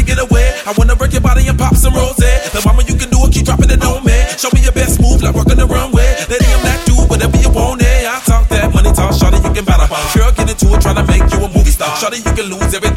to get away. I wanna break your body and pop some rose. The mama, you can do it, keep dropping it on me. Show me your best move, like walking the runway. Lady, I'm not do whatever you want, I talk that money talk, shawty, you can battle. Girl, get into it, tryna make you a movie star. Shawty, you can lose every